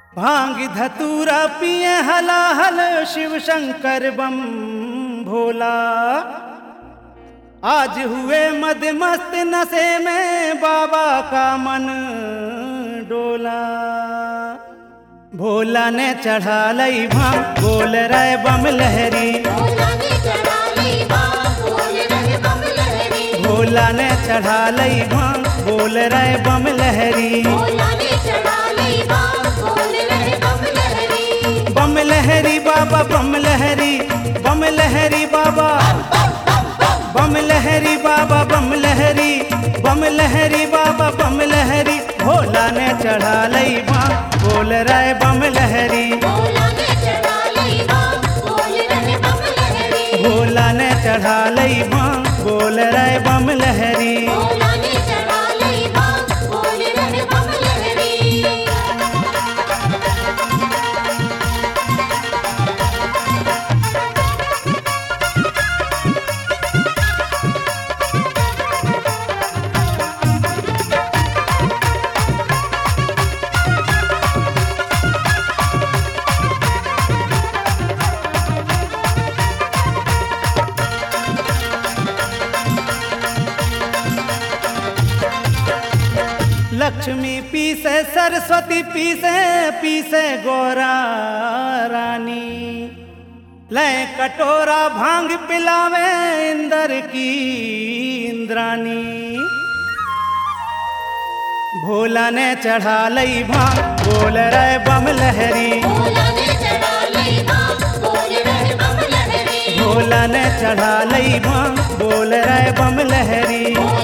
भांग धतूरा पिए हलाहल शिव शंकर बम भोला। आज हुए मद मस्त नशे में बाबा का मन डोला। भोला ने चढ़ा लई भांग बोल रहे बम लहरी। भोला ने चढ़ा लई भांग बोल रहे बम लहरी। बम लहरी बाबा बम लहरी, बम लहरी बाबा, बम लहरी बाबा बम लहरी, बम लहरी बाबा बम लहरी। भोला ने चढ़ा लई भांग बोल रहे बम लहरी। भोला ने चढ़ा लई भांग बोल रहे बम लहरी। लक्ष्मी पीसे सरस्वती पीसे पीसे गोरा रानी। लय कटोरा भांग पिलावे इंद्र की इंद्रानी। भोला ने चढ़ा लई भांग बोल रहे बम लहरी। भोला ने चढ़ा लई भांग बोल रहे बम लहरी।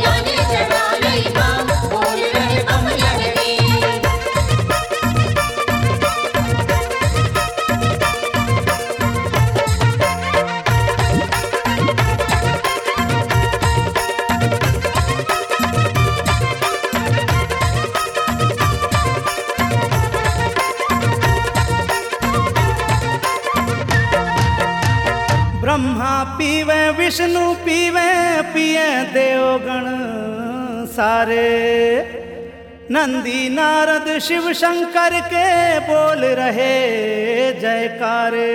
ब्रह्मा पीवे विष्णु पीवे पिए देवगण सारे। नंदी नारद शिव शंकर के बोल रहे जयकारे।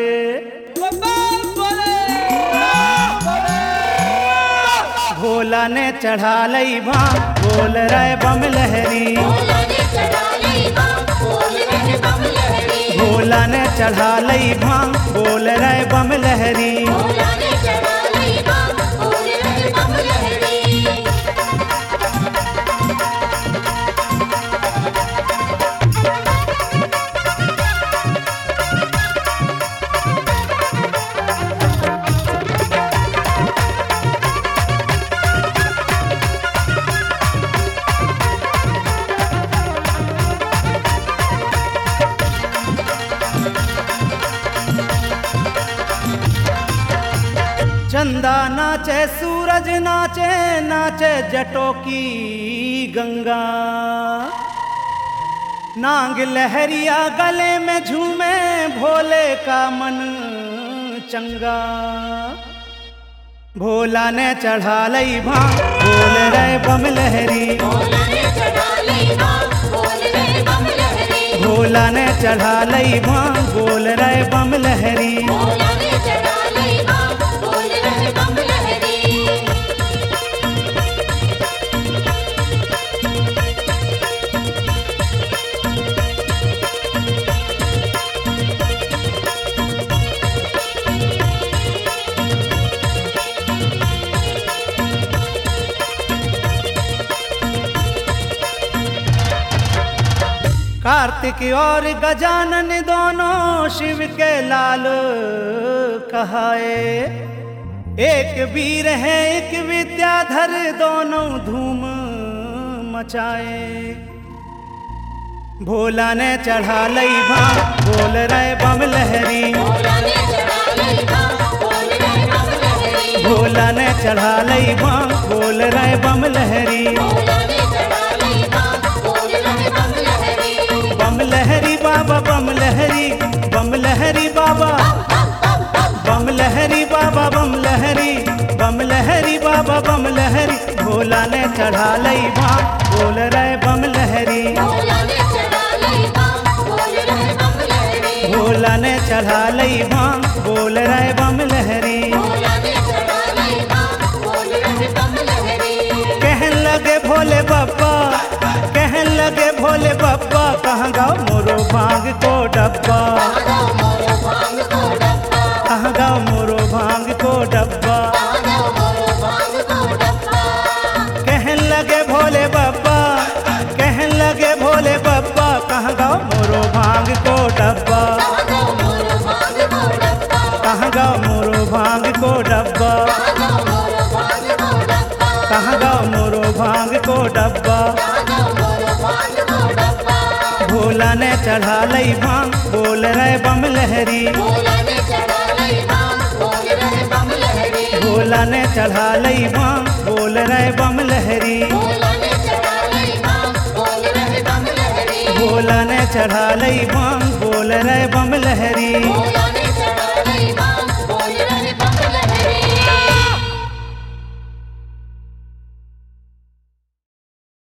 भोला ने चढ़ा लई भांग बोल रहे बम लहरी। भोला ने चढ़ा लई भांग बोल रहे बम लहरी। चंदा नाचे सूरज नाचे नाचे जटों की गंगा। नांग लहरिया गले में झूमे भोले का मन चंगा। भोला ने चढ़ा लई भांग बोल रहे बम लहरी। भोला ने चढ़ा लई भांग बोल रहे बम लहरी। कार्तिक और गजानन दोनों शिव के लाल कहाए। एक वीर है एक विद्याधर दोनों धूम मचाए। भोला ने चढ़ा लई भांग बोल रहे बम लहरी। भोला ने चढ़ा लई भांग बोल रहे बम लहरी। बम लहरी बाबा बम लहरी, बम लहरी बाबा, बम लहरी बाबा बम लहरी, बम लहरी बाबा बम लहरी। भोला ने चढ़ा लई भांग बोल रहे बम लहरी। भोला ने चढ़ा लई भांग बोल रहे बम चढ़ा लई भांग बोल रहे बम लहरी। कहन लगे भोले बाबा, कहन लगे भोले बाबा, कहाँ गाओ मोरो भांग को डब्बा, कहाँ गाओ मोरो भांग को डब्बा। कहन लगे भोले बाबा, कहन लगे भोले बाबा, कहाँ गाओ मोरो भांग को डब्बा, कहाँ गाओ मोरो भांग को डब्बा, कहाँ गाओ मोरो भांग को डब्बा। भोला ने चढ़ा लई भांग बोल रहे बम लहरी, भोला ने चढ़ा लई भांग बोल रहे बम लहरी, भोला ने चढ़ा लई भांग बोल रहे बम लहरी।